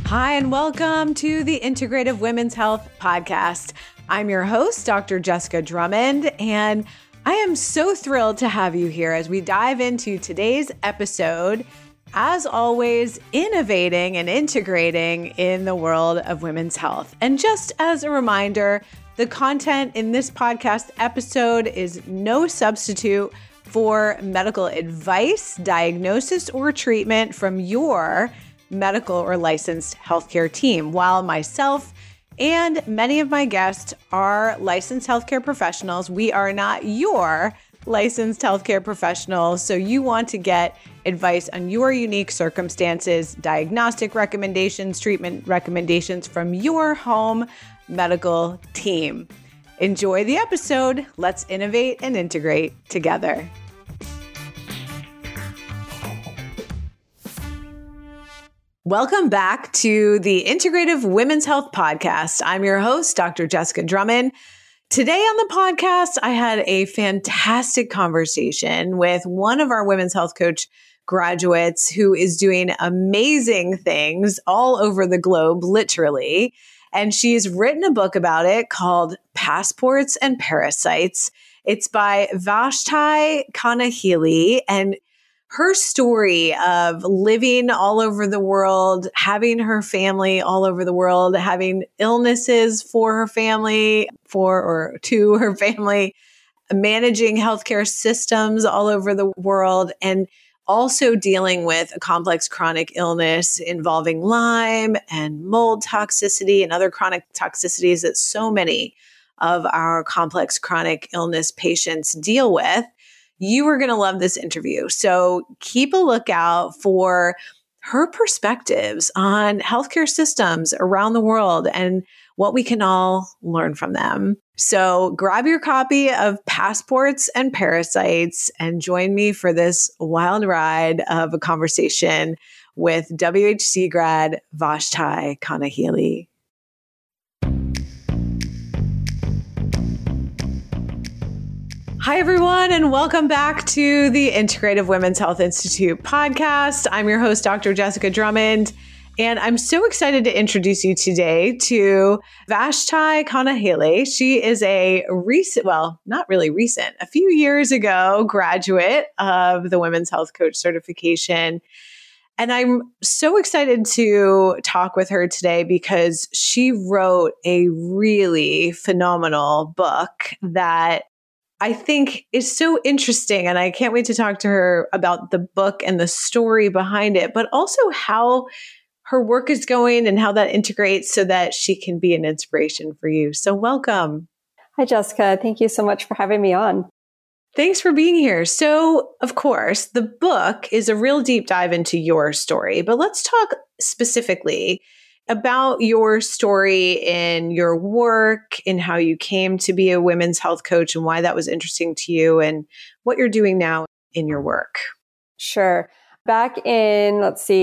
Hi, and welcome to the Integrative Women's Health Podcast. I'm your host, Dr. Jessica Drummond, and I am so thrilled to have you here as we dive into today's episode. As always, innovating and integrating in the world of women's health. And just as a reminder, the content in this podcast episode is no substitute for medical advice, diagnosis, or treatment from your medical or licensed healthcare team. While myself and many of my guests are licensed healthcare professionals, we are not your licensed healthcare professionals. So you want to get advice on your unique circumstances, diagnostic recommendations, treatment recommendations from your home medical team. Enjoy the episode. Let's innovate and integrate together. Welcome back to the Integrative Women's Health Podcast. I'm your host, Dr. Jessica Drummond. Today on the podcast, I had a fantastic conversation with one of our women's health coach graduates who is doing amazing things all over the globe, literally. And she's written a book about it called Passports and Parasites. It's by Vashti Kanahili, and her story of living all over the world, having her family all over the world, having illnesses for her family, to her family, managing healthcare systems all over the world, and also dealing with a complex chronic illness involving Lyme and mold toxicity and other chronic toxicities that so many of our complex chronic illness patients deal with. You are going to love this interview. So keep a lookout for her perspectives on healthcare systems around the world and what we can all learn from them. So grab your copy of Passports and Parasites and join me for this wild ride of a conversation with WHC grad Vashti Kanahili. Hi, everyone, and welcome back to the Integrative Women's Health Institute podcast. I'm your host, Dr. Jessica Drummond, and I'm so excited to introduce you today to Vashti Kanahili. She is a few years ago graduate of the Women's Health Coach certification. And I'm so excited to talk with her today because she wrote a really phenomenal book that I think is so interesting. And I can't wait to talk to her about the book and the story behind it, but also how her work is going and how that integrates so that she can be an inspiration for you. So welcome. Hi, Jessica. Thank you so much for having me on. Thanks for being here. So, of course, the book is a real deep dive into your story, but let's talk specifically about your story in your work and how you came to be a women's health coach and why that was interesting to you and what you're doing now in your work. Sure. Back in,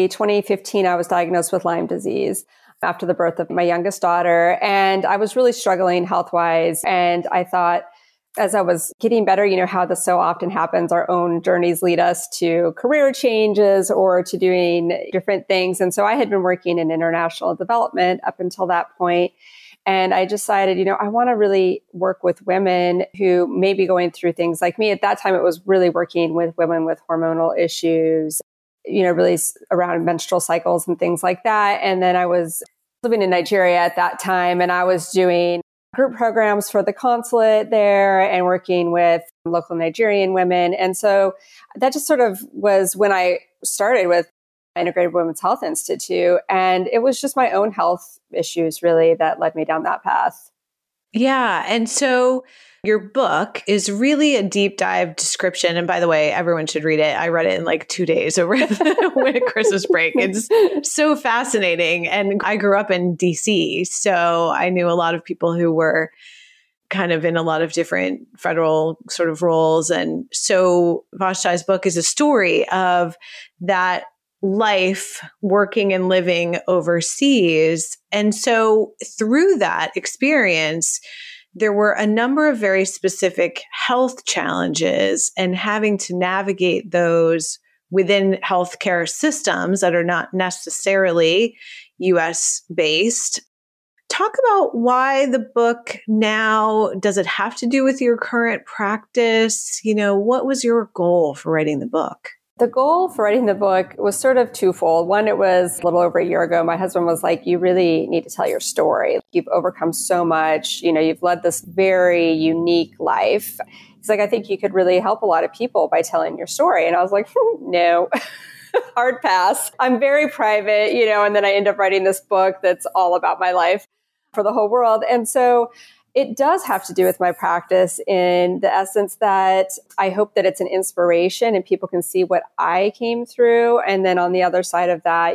2015, I was diagnosed with Lyme disease after the birth of my youngest daughter. And I was really struggling health-wise. And I thought, as I was getting better, how this so often happens, our own journeys lead us to career changes or to doing different things. And so I had been working in international development up until that point. And I decided, I want to really work with women who may be going through things like me. At that time, it was really working with women with hormonal issues, really around menstrual cycles and things like that. And then I was living in Nigeria at that time, and I was doing group programs for the consulate there and working with local Nigerian women. And so that just sort of was when I started with Integrative Women's Health Institute. And it was just my own health issues really that led me down that path. Yeah. And so your book is really a deep dive description. And by the way, everyone should read it. I read it in like 2 days over the Christmas break. It's so fascinating. And I grew up in DC, so I knew a lot of people who were kind of in a lot of different federal sort of roles. And so Vashti's book is a story of that life working and living overseas. And so through that experience, there were a number of very specific health challenges, and having to navigate those within healthcare systems that are not necessarily US based. Talk about why the book now. Does it have to do with your current practice? What was your goal for writing the book? The goal for writing the book was sort of twofold. One, it was a little over a year ago. My husband was like, you really need to tell your story. You've overcome so much. You've led this very unique life. He's like, I think you could really help a lot of people by telling your story. And I was like, no, hard pass. I'm very private, and then I end up writing this book that's all about my life for the whole world. And so it does have to do with my practice in the essence that I hope that it's an inspiration and people can see what I came through. And then on the other side of that,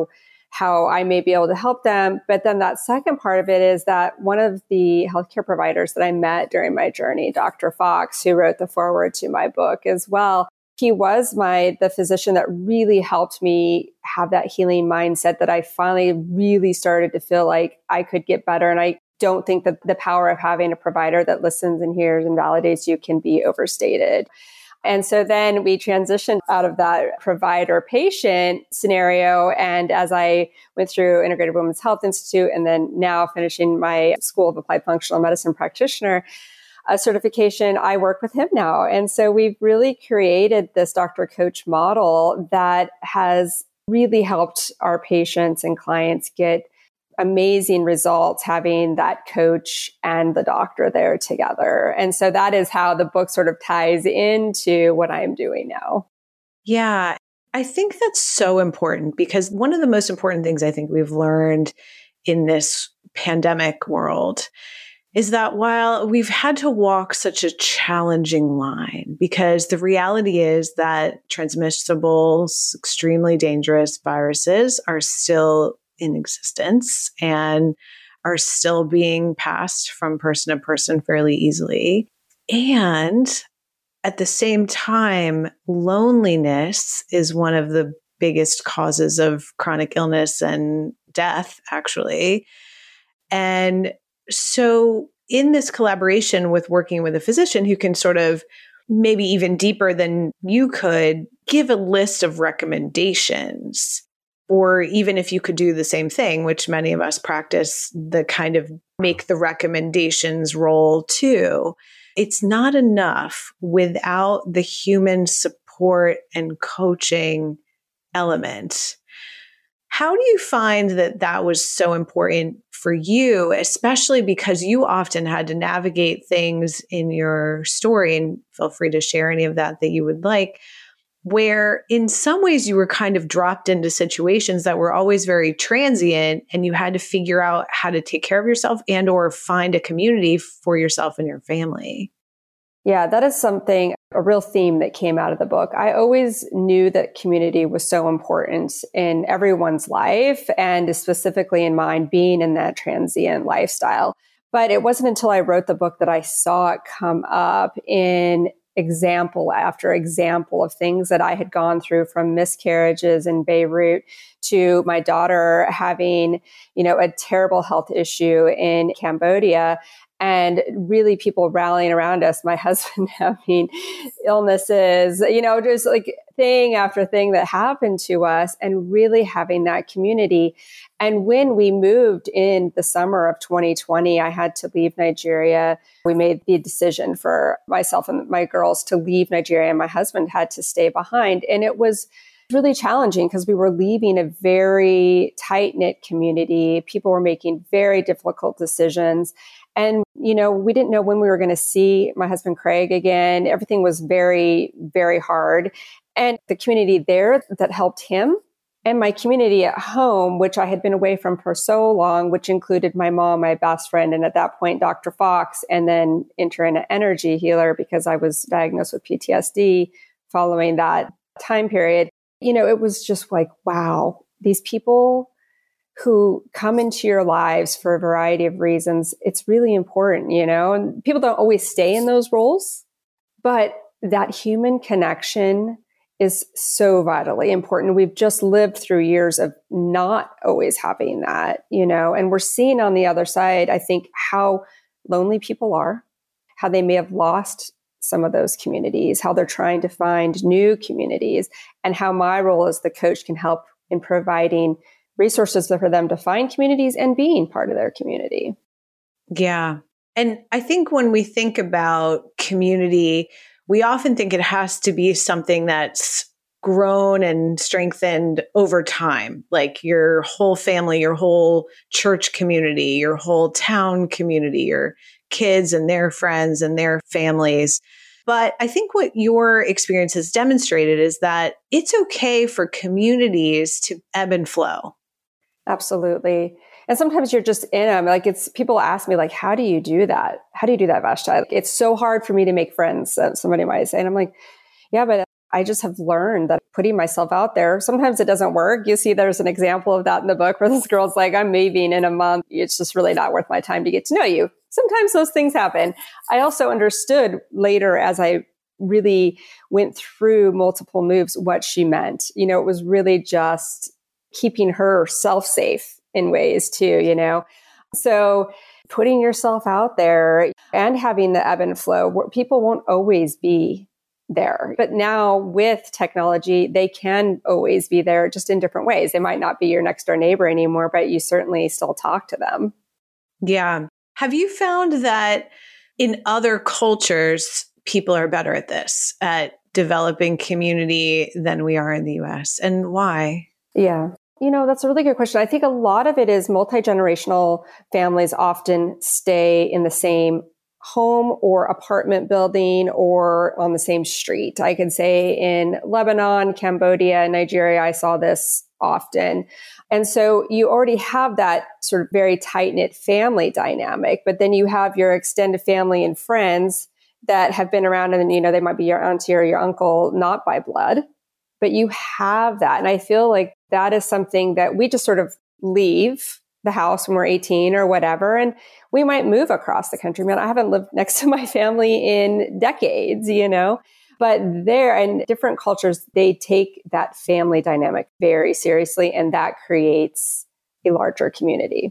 how I may be able to help them. But then that second part of it is that one of the healthcare providers that I met during my journey, Dr. Fox, who wrote the foreword to my book as well, he was the physician that really helped me have that healing mindset that I finally really started to feel like I could get better. And I don't think that the power of having a provider that listens and hears and validates you can be overstated. And so then we transitioned out of that provider-patient scenario. And as I went through Integrative Women's Health Institute and then now finishing my School of Applied Functional Medicine practitioner certification, I work with him now. And so we've really created this doctor coach model that has really helped our patients and clients get amazing results having that coach and the doctor there together. And so that is how the book sort of ties into what I'm doing now. Yeah, I think that's so important because one of the most important things I think we've learned in this pandemic world is that while we've had to walk such a challenging line, because the reality is that transmissible, extremely dangerous viruses are still in existence and are still being passed from person to person fairly easily. And at the same time, loneliness is one of the biggest causes of chronic illness and death, actually. And so in this collaboration with working with a physician who can sort of maybe even deeper than you could give a list of recommendations, or even if you could do the same thing, which many of us practice, the kind of make the recommendations role too. It's not enough without the human support and coaching element. How do you find that that was so important for you, especially because you often had to navigate things in your story, and feel free to share any of that you would like, where in some ways you were kind of dropped into situations that were always very transient and you had to figure out how to take care of yourself and or find a community for yourself and your family? Yeah, that is something, a real theme that came out of the book. I always knew that community was so important in everyone's life and specifically in mine being in that transient lifestyle. But it wasn't until I wrote the book that I saw it come up in example after example of things that I had gone through, from miscarriages in Beirut to my daughter having, a terrible health issue in Cambodia, and really people rallying around us, my husband having illnesses, just like thing after thing that happened to us, and really having that community. And when we moved in the summer of 2020, I had to leave Nigeria. We made the decision for myself and my girls to leave Nigeria, and my husband had to stay behind. And it was really challenging because we were leaving a very tight-knit community. People were making very difficult decisions. And, we didn't know when we were going to see my husband, Craig, again. Everything was very, very hard. And the community there that helped him, and my community at home, which I had been away from for so long, which included my mom, my best friend, and at that point, Dr. Fox, and then enter an energy healer because I was diagnosed with PTSD following that time period. It was just like, wow, these people who come into your lives for a variety of reasons, it's really important, and people don't always stay in those roles, but that human connection is so vitally important. We've just lived through years of not always having that, and we're seeing on the other side, I think, how lonely people are, how they may have lost some of those communities, how they're trying to find new communities, and how my role as the coach can help in providing resources for them to find communities and being part of their community. Yeah. And I think when we think about community, we often think it has to be something that's grown and strengthened over time, like your whole family, your whole church community, your whole town community, your kids and their friends and their families. But I think what your experience has demonstrated is that it's okay for communities to ebb and flow. Absolutely. And sometimes you're just in them. Like people ask me like, how do you do that? How do you do that, Vashti? Like, it's so hard for me to make friends, somebody might say. And I'm like, yeah, but I just have learned that putting myself out there, sometimes it doesn't work. You see, there's an example of that in the book where this girl's like, I'm moving in a month. It's just really not worth my time to get to know you. Sometimes those things happen. I also understood later as I really went through multiple moves what she meant. You know, it was really just keeping herself safe in ways too, you know? So putting yourself out there and having the ebb and flow where people won't always be there. But now with technology, they can always be there just in different ways. They might not be your next door neighbor anymore, but you certainly still talk to them. Yeah. Have you found that in other cultures, people are better at this, at developing community than we are in the US? And why? Yeah. You know, that's a really good question. I think a lot of it is multi-generational families often stay in the same home or apartment building or on the same street. I could say in Lebanon, Cambodia, Nigeria, I saw this often. And so you already have that sort of very tight-knit family dynamic, but then you have your extended family and friends that have been around, and you know, they might be your auntie or your uncle, not by blood, but you have that. And I feel like that is something that we just sort of leave the house when we're 18 or whatever. And we might move across the country. Man, I haven't lived next to my family in decades, you know, but there and different cultures, they take that family dynamic very seriously. And that creates a larger community.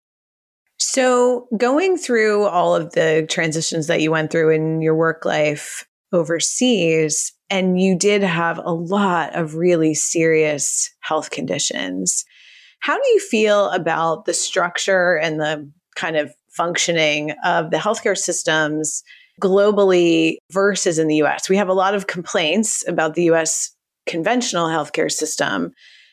So going through all of the transitions that you went through in your work life overseas, and you did have a lot of really serious health conditions. How do you feel about the structure and the kind of functioning of the healthcare systems globally versus in the US? We have a lot of complaints about the US conventional healthcare system,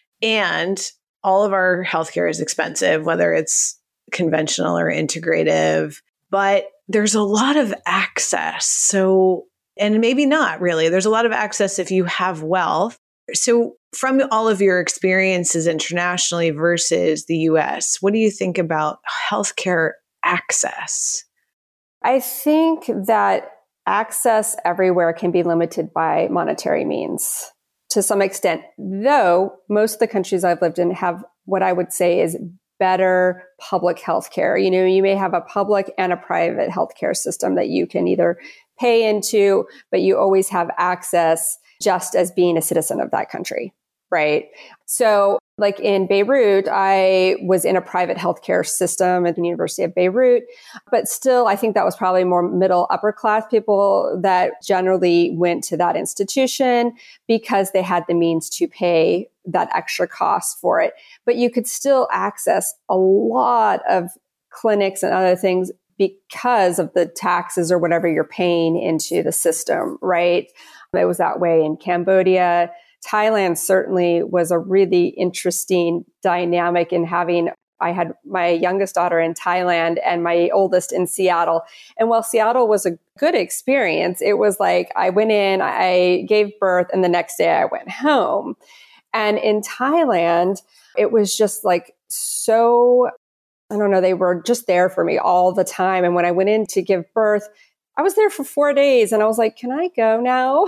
and all of our healthcare is expensive, whether it's conventional or integrative, but there's a lot of access. So, and maybe not really, there's a lot of access if you have wealth. So from all of your experiences internationally versus the US, what do you think about healthcare access? I think that access everywhere can be limited by monetary means to some extent, though most of the countries I've lived in have what I would say is better public healthcare. You know, you may have a public and a private healthcare system that you can either pay into, but you always have access just as being a citizen of that country, right? So like in Beirut, I was in a private healthcare system at the University of Beirut, but still, I think that was probably more middle upper class people that generally went to that institution because they had the means to pay that extra cost for it. But you could still access a lot of clinics and other things because of the taxes or whatever you're paying into the system, right? It was that way in Cambodia. Thailand certainly was a really interesting dynamic in having, I had my youngest daughter in Thailand and my oldest in Seattle. And while Seattle was a good experience, it was like I went in, I gave birth, and the next day I went home. And in Thailand, it was just like so, I don't know, they were just there for me all the time. And when I went in to give birth, I was there for 4 days and I was like, can I go now?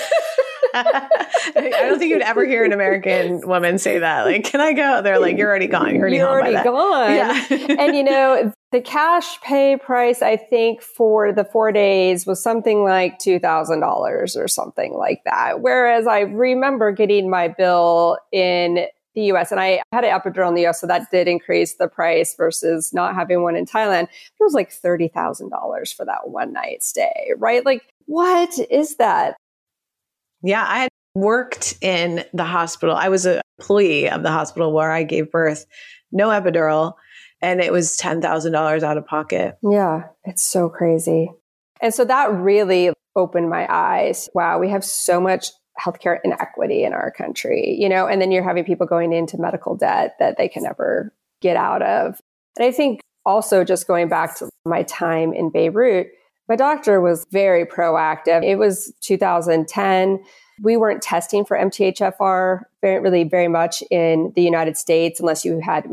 I don't think you'd ever hear an American woman say that. Like, can I go? They're like, you're already gone. You're already gone. Yeah. And you know, the cash pay price, I think for the 4 days was something like $2,000 or something like that. Whereas I remember getting my bill in the US, and I had an epidural in the US, so that did increase the price versus not having one in Thailand. It was like $30,000 for that one night stay, right? Like, what is that? Yeah, I had worked in the hospital. I was an employee of the hospital where I gave birth, no epidural, and it was $10,000 out of pocket. Yeah, it's so crazy. And so that really opened my eyes. Wow, we have so much healthcare inequity in our country, and then you're having people going into medical debt that they can never get out of. And I think also just going back to my time in Beirut, my doctor was very proactive. It was 2010. We weren't testing for MTHFR very much in the United States unless you had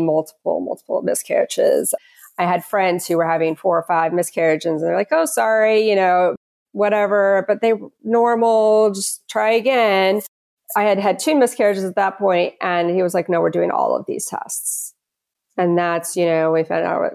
multiple miscarriages. I had friends who were having 4 or 5 miscarriages and they're like, oh, sorry, whatever, but they were normal, just try again. I had 2 miscarriages at that point, and he was like, no, we're doing all of these tests. And that's, we found out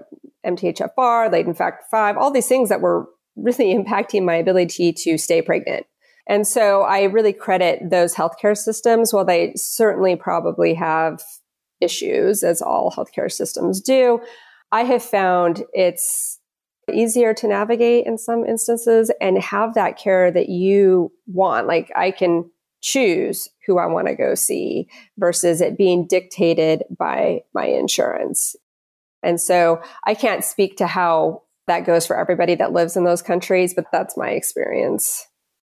MTHFR, latent factor 5, all these things that were really impacting my ability to stay pregnant. And so I really credit those healthcare systems. While they certainly probably have issues, as all healthcare systems do, I have found it's easier to navigate in some instances and have that care that you want. Like I can choose who I want to go see versus it being dictated by my insurance. And so I can't speak to how that goes for everybody that lives in those countries, but that's my experience.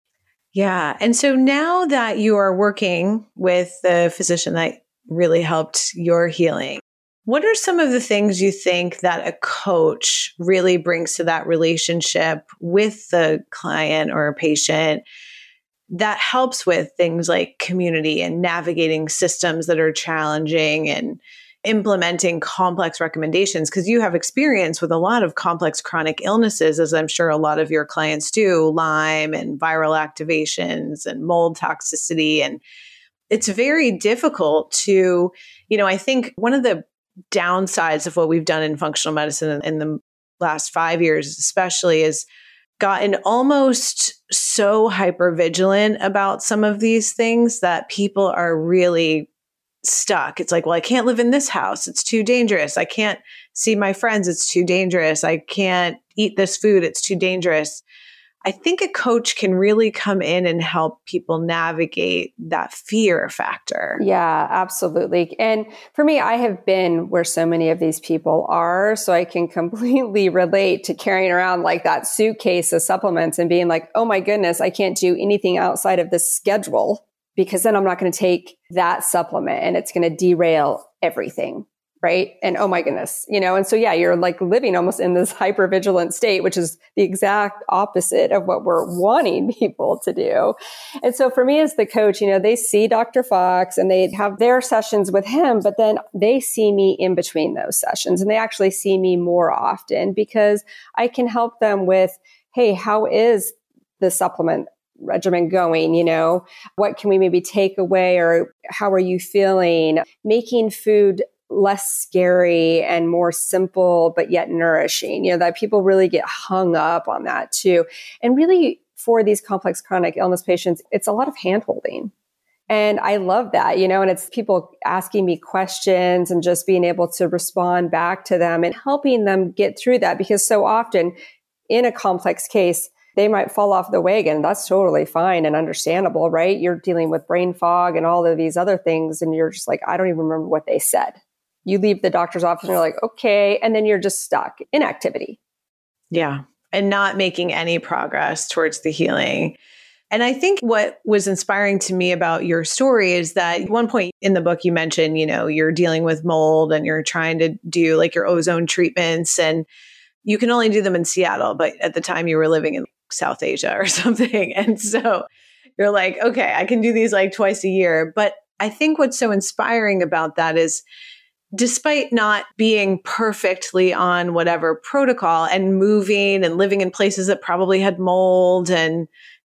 Yeah. And so now that you are working with the physician that really helped your healing, what are some of the things you think that a coach really brings to that relationship with the client or patient that helps with things like community and navigating systems that are challenging and implementing complex recommendations? Because you have experience with a lot of complex chronic illnesses, as I'm sure a lot of your clients do, Lyme and viral activations and mold toxicity. And it's very difficult to, I think one of the downsides of what we've done in functional medicine in the last 5 years, especially, is gotten almost so hypervigilant about some of these things that people are really stuck. It's like, well, I can't live in this house. It's too dangerous. I can't see my friends. It's too dangerous. I can't eat this food. It's too dangerous. I think a coach can really come in and help people navigate that fear factor. Yeah, absolutely. And for me, I have been where so many of these people are, so I can completely relate to carrying around like that suitcase of supplements and being like, oh my goodness, I can't do anything outside of this schedule because then I'm not going to take that supplement and it's going to derail everything. Right. And oh my goodness, and so, yeah, you're like living almost in this hypervigilant state, which is the exact opposite of what we're wanting people to do. And so for me as the coach, they see Dr. Fox and they have their sessions with him, but then they see me in between those sessions and they actually see me more often because I can help them with, hey, how is the supplement regimen going? What can we maybe take away, or how are you feeling? Making food less scary and more simple, but yet nourishing, that people really get hung up on that too. And really for these complex chronic illness patients, it's a lot of hand-holding. And I love that, and it's people asking me questions and just being able to respond back to them and helping them get through that. Because so often in a complex case, they might fall off the wagon. That's totally fine and understandable, right? You're dealing with brain fog and all of these other things. And you're just like, I don't even remember what they said. You leave the doctor's office and you're like, okay. And then you're just stuck in activity. Yeah. And not making any progress towards the healing. And I think what was inspiring to me about your story is that at one point in the book, you mentioned, you're dealing with mold and you're trying to do like your ozone treatments and you can only do them in Seattle. But at the time you were living in South Asia or something. And so you're like, okay, I can do these like twice a year. But I think what's so inspiring about that is despite not being perfectly on whatever protocol and moving and living in places that probably had mold and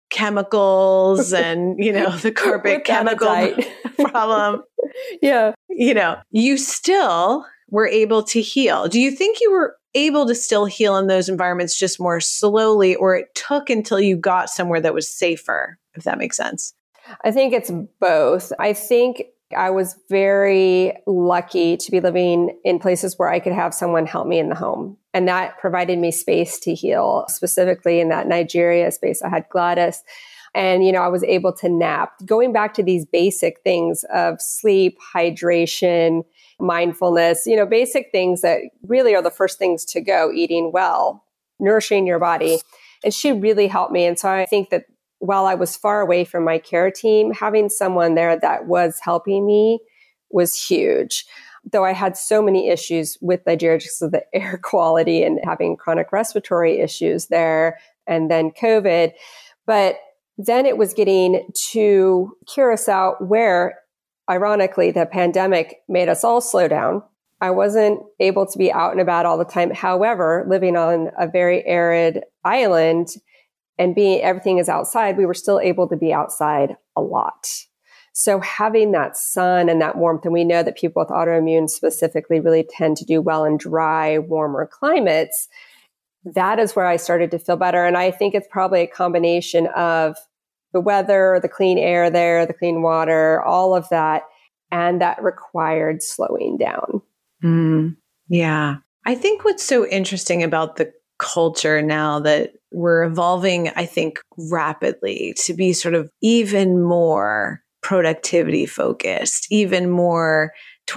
chemicals and, the carpet chemical problem. Yeah. You still were able to heal. Do you think you were able to still heal in those environments just more slowly, or it took until you got somewhere that was safer, if that makes sense? I think it's both. I think I was very lucky to be living in places where I could have someone help me in the home. And that provided me space to heal, specifically in that Nigeria space. I had Gladys. And, I was able to nap. Going back to these basic things of sleep, hydration, mindfulness, basic things that really are the first things to go: eating well, nourishing your body. And she really helped me. And so I think that while I was far away from my care team, having someone there that was helping me was huge. Though I had so many issues with Nigeria because of the air quality and having chronic respiratory issues there, and then COVID. But then it was getting to Curacao, where ironically the pandemic made us all slow down. I wasn't able to be out and about all the time. However, living on a very arid island and everything is outside, we were still able to be outside a lot. So having that sun and that warmth, and we know that people with autoimmune specifically really tend to do well in dry, warmer climates. That is where I started to feel better. And I think it's probably a combination of the weather, the clean air there, the clean water, all of that. And that required slowing down. Yeah. I think what's so interesting about the culture now that we're evolving, I think, rapidly to be sort of even more productivity focused, even more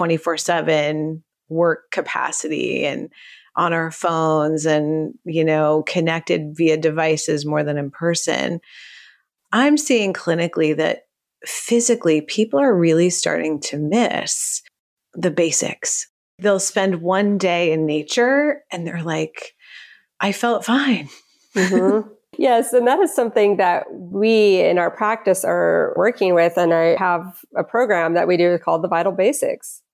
24/7 work capacity and on our phones and, connected via devices more than in person. I'm seeing clinically that physically people are really starting to miss the basics. They'll spend one day in nature and they're like, I felt fine. Mm-hmm. Yes. And that is something that we in our practice are working with. And I have a program that we do called the Vital Basics,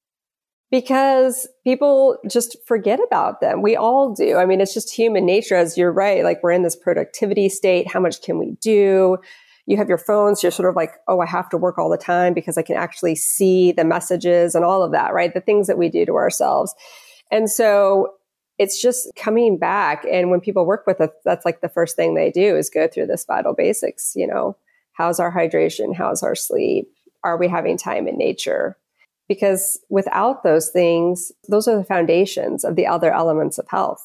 because people just forget about them. We all do. I mean, it's just human nature, as you're right. Like, we're in this productivity state. How much can we do? You have your phones. You're sort of like, oh, I have to work all the time because I can actually see the messages and all of that, right? The things that we do to ourselves. And so it's just coming back. And when people work with us, that's like the first thing they do is go through this Vital Basics. How's our hydration? How's our sleep? Are we having time in nature? Because without those things, those are the foundations of the other elements of health.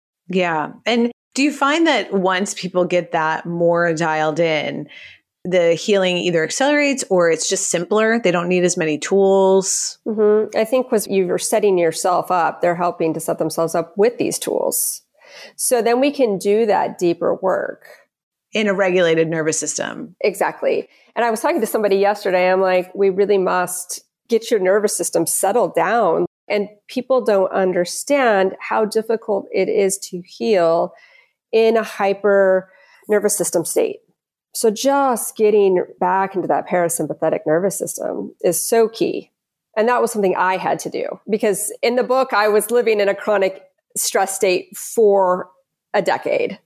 Yeah. And do you find that once people get that more dialed in, the healing either accelerates or it's just simpler? They don't need as many tools? Mm-hmm. I think was you're setting yourself up, they're helping to set themselves up with these tools. So then we can do that deeper work. In a regulated nervous system. Exactly. And I was talking to somebody yesterday. I'm like, we really must get your nervous system settled down. And people don't understand how difficult it is to heal in a hyper nervous system state. So just getting back into that parasympathetic nervous system is so key. And that was something I had to do because in the book, I was living in a chronic stress state for a decade.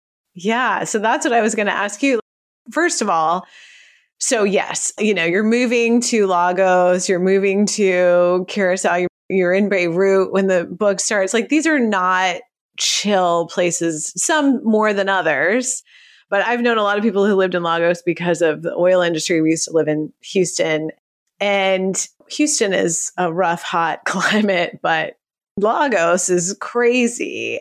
Yeah. So that's what I was going to ask you. First of all, so yes, you're moving to Lagos, you're moving to Curacao, you're in Beirut when the book starts. Like, these are not chill places, some more than others. But I've known a lot of people who lived in Lagos because of the oil industry. We used to live in Houston, and Houston is a rough, hot climate, but Lagos is crazy.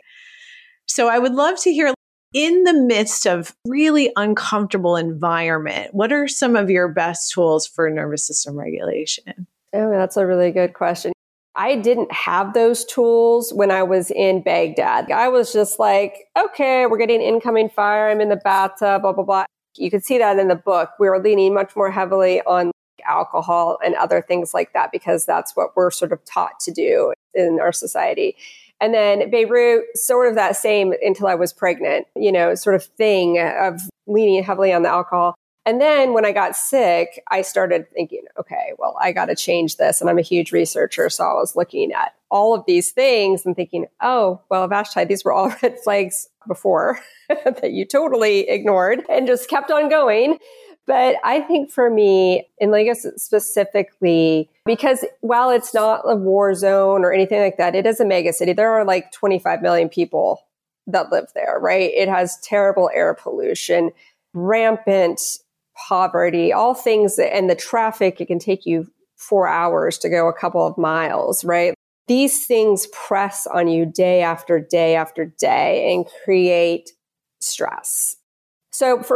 So I would love to hear, in the midst of really uncomfortable environment, what are some of your best tools for nervous system regulation? Oh, that's a really good question. I didn't have those tools when I was in Baghdad. I was just like, okay, we're getting incoming fire. I'm in the bathtub, blah, blah, blah. You can see that in the book. We were leaning much more heavily on alcohol and other things like that, because that's what we're sort of taught to do in our society. And then Beirut, sort of that same until I was pregnant, sort of thing of leaning heavily on the alcohol. And then when I got sick, I started thinking, okay, well, I got to change this. And I'm a huge researcher. So I was looking at all of these things and thinking, oh, well, Vashti, these were all red flags before that you totally ignored and just kept on going. But I think for me, in Lagos specifically, because while it's not a war zone or anything like that, it is a mega city. There are like 25 million people that live there, right? It has terrible air pollution, rampant poverty, all things and the traffic, it can take you 4 hours to go a couple of miles, right? These things press on you day after day after day and create stress. So for me,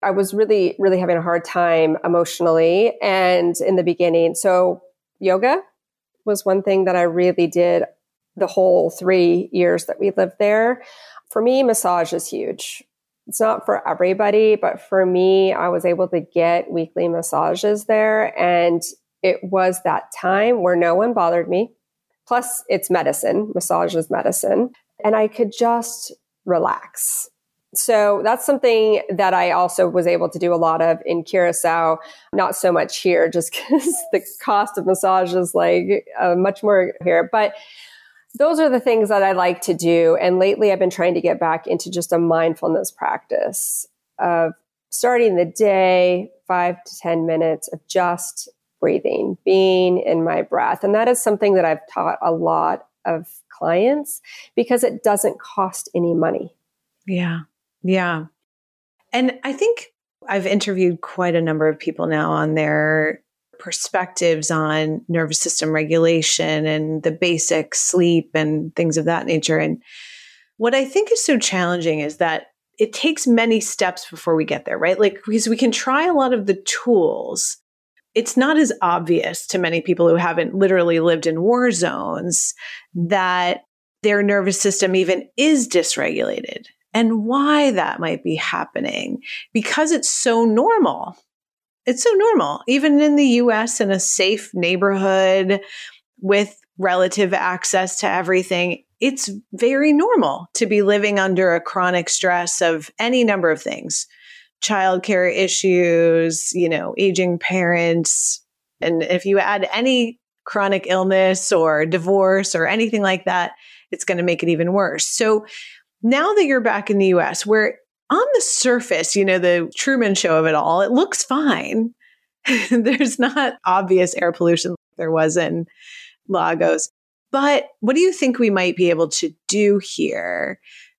I was really, really having a hard time emotionally and in the beginning. So yoga was one thing that I really did the whole 3 years that we lived there. For me, massage is huge. It's not for everybody, but for me, I was able to get weekly massages there. And it was that time where no one bothered me. Plus, it's medicine. Massage is medicine. And I could just relax. So that's something that I also was able to do a lot of in Curacao, not so much here, just because the cost of massage is like much more here. But those are the things that I like to do. And lately I've been trying to get back into just a mindfulness practice of starting the day, 5 to 10 minutes of just breathing, being in my breath. And that is something that I've taught a lot of clients because it doesn't cost any money. Yeah. Yeah. And I think I've interviewed quite a number of people now on their perspectives on nervous system regulation and the basic sleep and things of that nature. And what I think is so challenging is that it takes many steps before we get there, right? Like, because we can try a lot of the tools. It's not as obvious to many people who haven't literally lived in war zones that their nervous system even is dysregulated. And why that might be happening, because it's so normal. It's so normal, even in the US, in a safe neighborhood with relative access to everything. It's very normal to be living under a chronic stress of any number of things, childcare issues, aging parents. And if you add any chronic illness or divorce or anything like that, it's going to make it even worse. So now that you're back in the US, where on the surface, the Truman Show of it all, it looks fine. There's not obvious air pollution like there was in Lagos. But what do you think we might be able to do here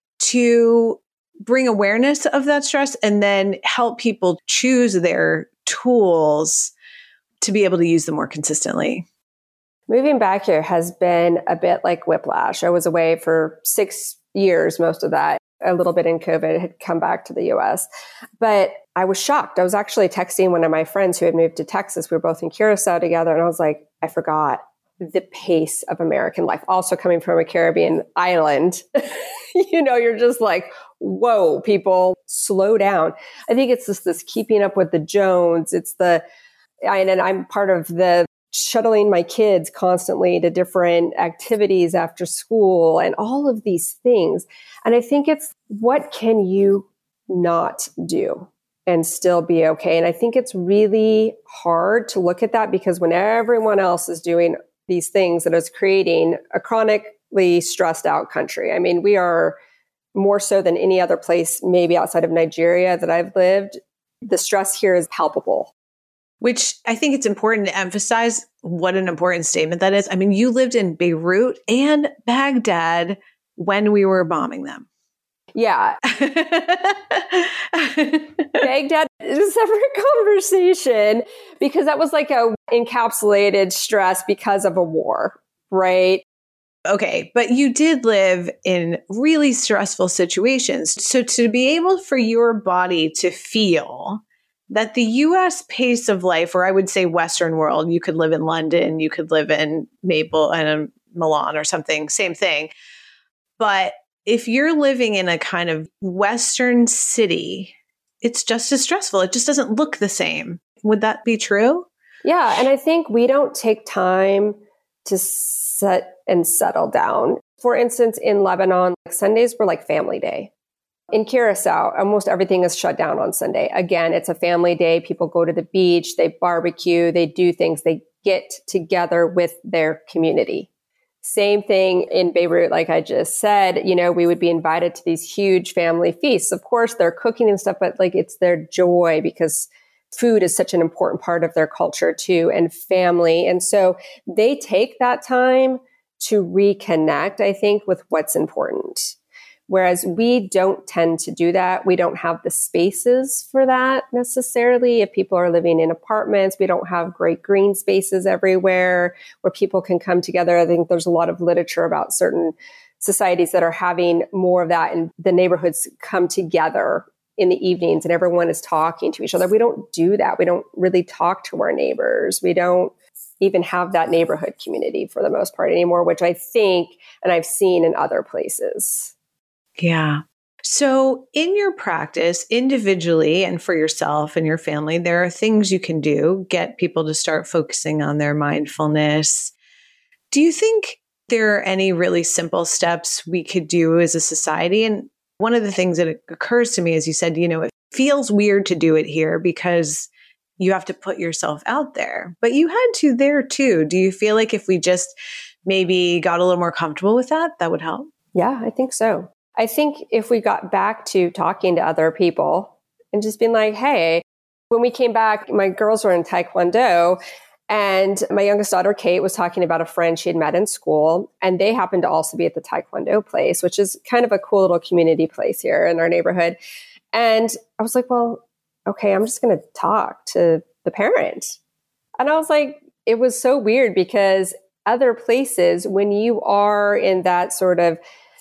to bring awareness of that stress and then help people choose their tools to be able to use them more consistently? Moving back here has been a bit like whiplash. I was away for 6 years, most of that, a little bit in COVID, had come back to the US. But I was shocked. I was actually texting one of my friends who had moved to Texas. We were both in Curacao together. And I was like, I forgot the pace of American life. Also coming from a Caribbean island, you're just like, whoa, people, slow down. I think it's just this keeping up with the Jones. And I'm part of the shuttling my kids constantly to different activities after school and all of these things. And I think it's what can you not do and still be okay? And I think it's really hard to look at that because when everyone else is doing these things, that is creating a chronically stressed out country. I mean, we are more so than any other place, maybe outside of Nigeria that I've lived. The stress here is palpable. Which I think it's important to emphasize what an important statement that is. I mean, you lived in Beirut and Baghdad when we were bombing them. Yeah. Baghdad is a separate conversation because that was like a encapsulated stress because of a war, right? Okay, but you did live in really stressful situations. So to be able for your body to feel that the US pace of life, or I would say Western world, you could live in London, you could live in Milan or something, same thing. But if you're living in a kind of Western city, it's just as stressful. It just doesn't look the same. Would that be true? Yeah. And I think we don't take time to sit and settle down. For instance, in Lebanon, Sundays were like family day. In Curacao, almost everything is shut down on Sunday. Again, it's a family day. People go to the beach, they barbecue, they do things, they get together with their community. Same thing in Beirut, like I just said, we would be invited to these huge family feasts. Of course, they're cooking and stuff, but like it's their joy because food is such an important part of their culture too, and family. And so they take that time to reconnect, I think, with what's important. Whereas we don't tend to do that. We don't have the spaces for that necessarily. If people are living in apartments, we don't have great green spaces everywhere where people can come together. I think there's a lot of literature about certain societies that are having more of that and the neighborhoods come together in the evenings and everyone is talking to each other. We don't do that. We don't really talk to our neighbors. We don't even have that neighborhood community for the most part anymore, which I think, and I've seen in other places. Yeah. So in your practice, individually and for yourself and your family, there are things you can do, get people to start focusing on their mindfulness. Do you think there are any really simple steps we could do as a society? And one of the things that occurs to me is you said, it feels weird to do it here because you have to put yourself out there, but you had to there too. Do you feel like if we just maybe got a little more comfortable with that, that would help? Yeah, I think so. I think if we got back to talking to other people and just being like, hey, when we came back, my girls were in Taekwondo and my youngest daughter, Kate, was talking about a friend she had met in school, and they happened to also be at the Taekwondo place, which is kind of a cool little community place here in our neighborhood. And I was like, well, okay, I'm just going to talk to the parent. And I was like, it was so weird because other places, when you are in that sort of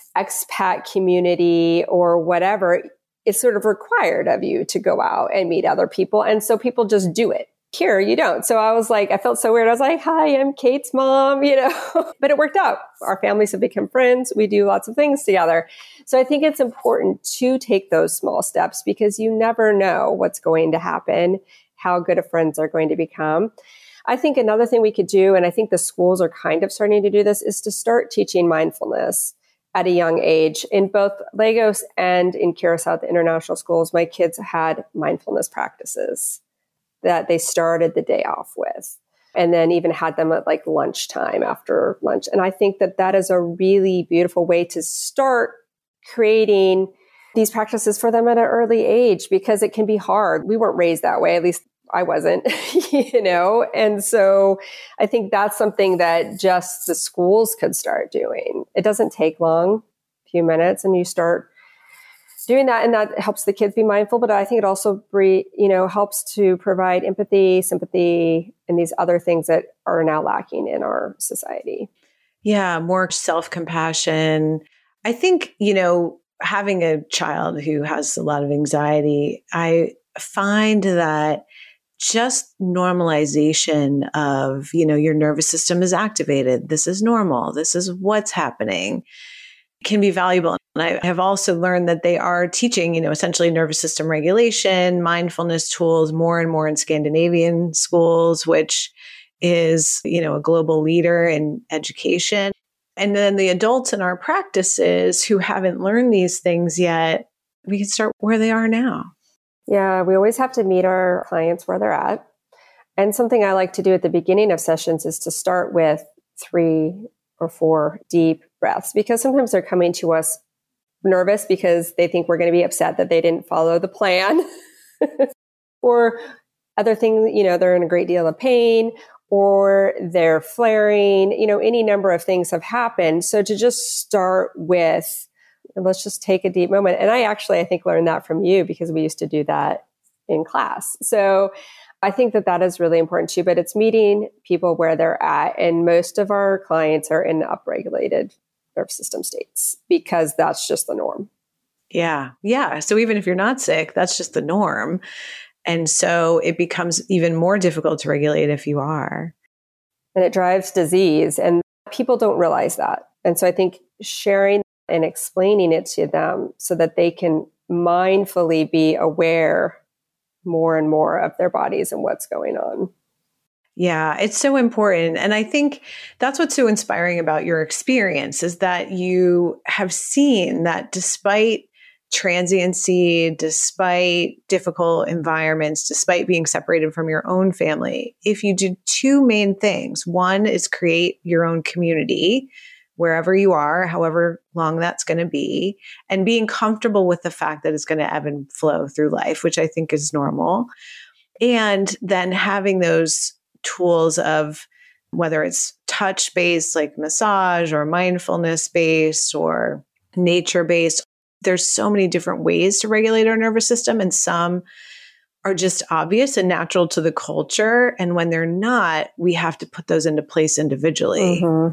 expat community or whatever, it's sort of required of you to go out and meet other people. And so people just do it. Here, you don't. So I was like, I felt so weird. I was like, hi, I'm Kate's mom, but it worked out. Our families have become friends. We do lots of things together. So I think it's important to take those small steps because you never know what's going to happen, how good of friends are going to become. I think another thing we could do, and I think the schools are kind of starting to do this, is to start teaching mindfulness at a young age. In both Lagos and in Curacao, the international schools, my kids had mindfulness practices that they started the day off with, and then even had them at like lunchtime after lunch. And I think that that is a really beautiful way to start creating these practices for them at an early age, because it can be hard. We weren't raised that way. At least I wasn't, And so I think that's something that just the schools could start doing. It doesn't take long, a few minutes, and you start doing that, and that helps the kids be mindful. But I think it also, helps to provide empathy, sympathy, and these other things that are now lacking in our society. Yeah, more self-compassion. I think, having a child who has a lot of anxiety, I find that just normalization of, your nervous system is activated. This is normal. This is what's happening, can be valuable. And I have also learned that they are teaching, essentially nervous system regulation, mindfulness tools more and more in Scandinavian schools, which is, a global leader in education. And then the adults in our practices who haven't learned these things yet, we can start where they are now. Yeah, we always have to meet our clients where they're at. And something I like to do at the beginning of sessions is to start with 3 or 4 deep breaths, because sometimes they're coming to us nervous because they think we're going to be upset that they didn't follow the plan or other things, they're in a great deal of pain or they're flaring, any number of things have happened. So to just start with, let's just take a deep moment. And I think learned that from you because we used to do that in class. So I think that is really important too, but it's meeting people where they're at. And most of our clients are in upregulated nervous system states because that's just the norm. Yeah. Yeah. So even if you're not sick, that's just the norm. And so it becomes even more difficult to regulate if you are. And it drives disease, and people don't realize that. And so I think sharing and explaining it to them so that they can mindfully be aware more and more of their bodies and what's going on. Yeah, it's so important. And I think that's what's so inspiring about your experience is that you have seen that despite transiency, despite difficult environments, despite being separated from your own family, if you do 2 main things, one is create your own community wherever you are, however long that's going to be, and being comfortable with the fact that it's going to ebb and flow through life, which I think is normal. And then having those tools of whether it's touch-based like massage or mindfulness-based or nature-based, there's so many different ways to regulate our nervous system, and some are just obvious and natural to the culture. And when they're not, we have to put those into place individually. Mm-hmm.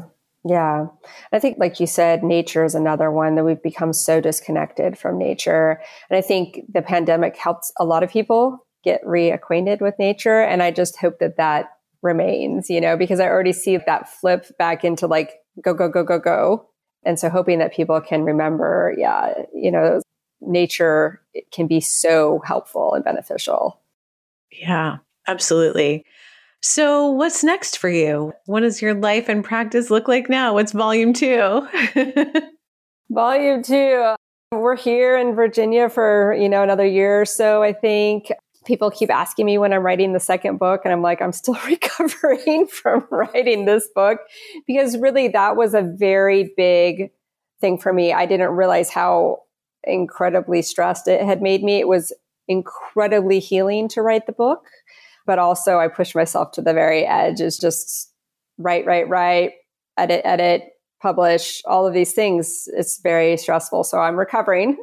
Yeah. I think, like you said, nature is another one that we've become so disconnected from nature. And I think the pandemic helped a lot of people get reacquainted with nature. And I just hope that that remains, because I already see that flip back into like, go, go, go, go, go. And so hoping that people can remember, nature can be so helpful and beneficial. Yeah, absolutely. So what's next for you? What does your life and practice look like now? What's volume 2? Volume 2. We're here in Virginia for, another year or so. I think people keep asking me when I'm writing the second book, and I'm like, I'm still recovering from writing this book, because really that was a very big thing for me. I didn't realize how incredibly stressed it had made me. It was incredibly healing to write the book, but also I pushed myself to the very edge. It's just write, edit, publish, all of these things. It's very stressful. So I'm recovering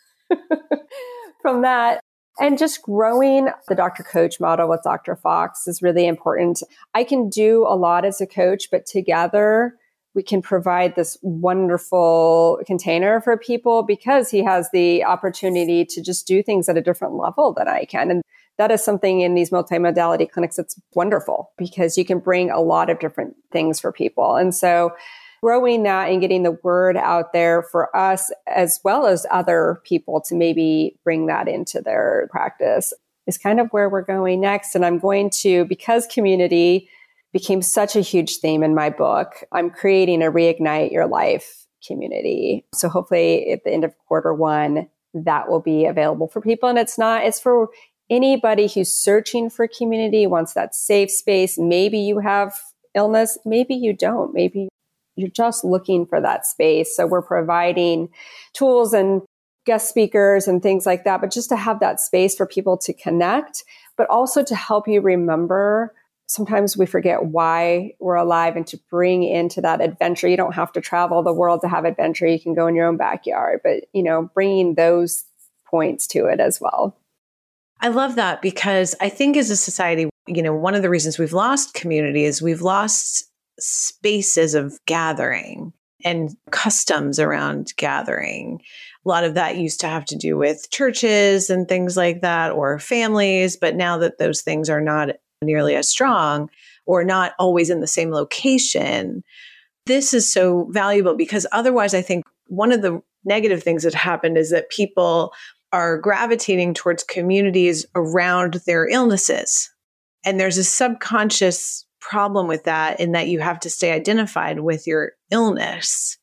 from that. And just growing the Dr. Coach model with Dr. Fox is really important. I can do a lot as a coach, but together we can provide this wonderful container for people, because he has the opportunity to just do things at a different level than I can. And that is something in these multimodality clinics that's wonderful, because you can bring a lot of different things for people. And so growing that and getting the word out there for us, as well as other people to maybe bring that into their practice, is kind of where we're going next. And I'm going to, because community became such a huge theme in my book, I'm creating a Reignite Your Life community. So hopefully at the end of Q1, that will be available for people. And it's for anybody who's searching for community, wants that safe space. Maybe you have illness, maybe you don't, maybe you're just looking for that space. So we're providing tools and guest speakers and things like that, but just to have that space for people to connect, but also to help you remember. Sometimes we forget why we're alive, and to bring into that adventure. You don't have to travel the world to have adventure. You can go in your own backyard, but bringing those points to it as well. I love that, because I think as a society, one of the reasons we've lost community is we've lost spaces of gathering and customs around gathering. A lot of that used to have to do with churches and things like that, or families. But now that those things are not nearly as strong, or not always in the same location, this is so valuable, because otherwise I think one of the negative things that happened is that people are gravitating towards communities around their illnesses. And there's a subconscious problem with that, in that you have to stay identified with your illness,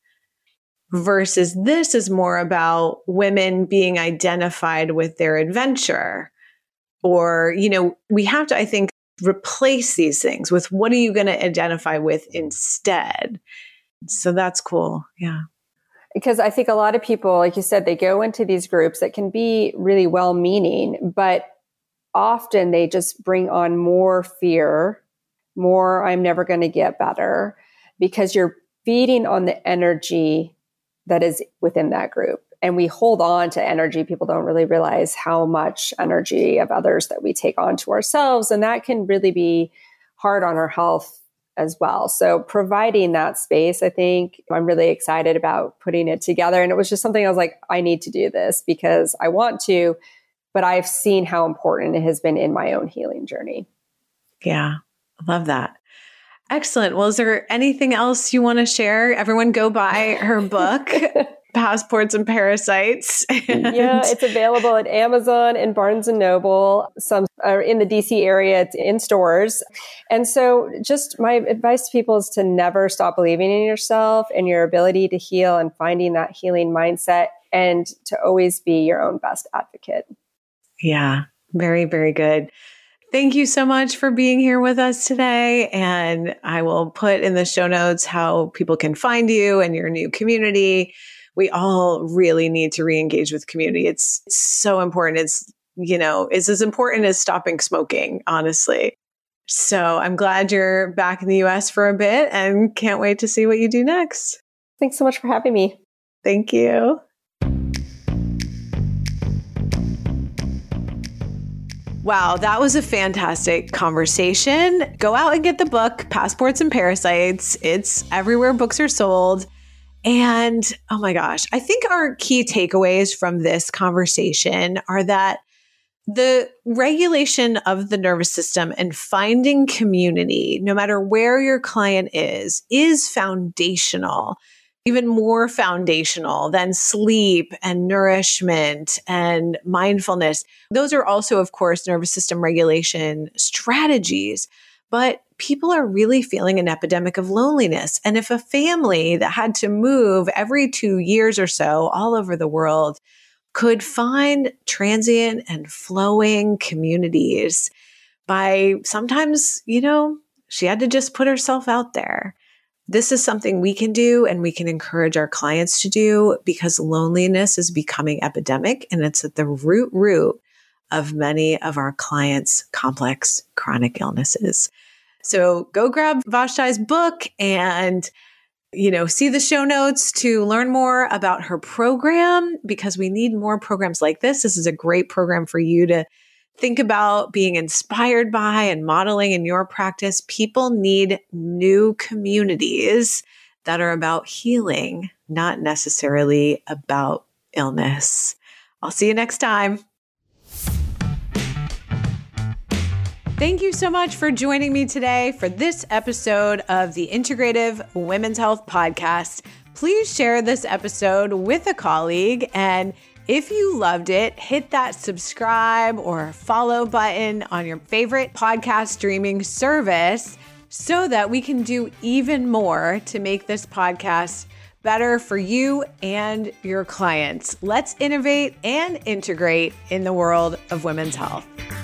versus this is more about women being identified with their adventure. Or, we have to, I think, replace these things with what are you going to identify with instead. So that's cool. Yeah. Because I think a lot of people, like you said, they go into these groups that can be really well-meaning, but often they just bring on more fear, more I'm never going to get better, because you're feeding on the energy that is within that group. And we hold on to energy. People don't really realize how much energy of others that we take on to ourselves. And that can really be hard on our health as well. So providing that space, I think I'm really excited about putting it together. And it was just something I was like, I need to do this because I want to, but I've seen how important it has been in my own healing journey. Yeah, I love that. Excellent. Well, is there anything else you want to share? Everyone go buy her book, Passports and Parasites. Yeah, it's available at Amazon and Barnes & Noble. Some are in the DC area, it's in stores. And so just my advice to people is to never stop believing in yourself and your ability to heal, and finding that healing mindset, and to always be your own best advocate. Yeah, very, very good. Thank you so much for being here with us today. And I will put in the show notes how people can find you and your new community. We all really need to re-engage with community. It's so important. It's as important as stopping smoking, honestly. So I'm glad you're back in the US for a bit, and can't wait to see what you do next. Thanks so much for having me. Thank you. Wow, that was a fantastic conversation. Go out and get the book, Passports and Parasites. It's everywhere books are sold. And oh my gosh, I think our key takeaways from this conversation are that the regulation of the nervous system and finding community, no matter where your client is foundational, even more foundational than sleep and nourishment and mindfulness. Those are also, of course, nervous system regulation strategies. But people are really feeling an epidemic of loneliness. And if a family that had to move every 2 years or so all over the world could find transient and flowing communities by sometimes, she had to just put herself out there. This is something we can do and we can encourage our clients to do because loneliness is becoming epidemic and it's at the root of many of our clients' complex chronic illnesses. So go grab Vashti's book and see the show notes to learn more about her program because we need more programs like this. This is a great program for you to think about being inspired by and modeling in your practice. People need new communities that are about healing, not necessarily about illness. I'll see you next time. Thank you so much for joining me today for this episode of the Integrative Women's Health Podcast. Please share this episode with a colleague. And if you loved it, hit that subscribe or follow button on your favorite podcast streaming service so that we can do even more to make this podcast better for you and your clients. Let's innovate and integrate in the world of women's health.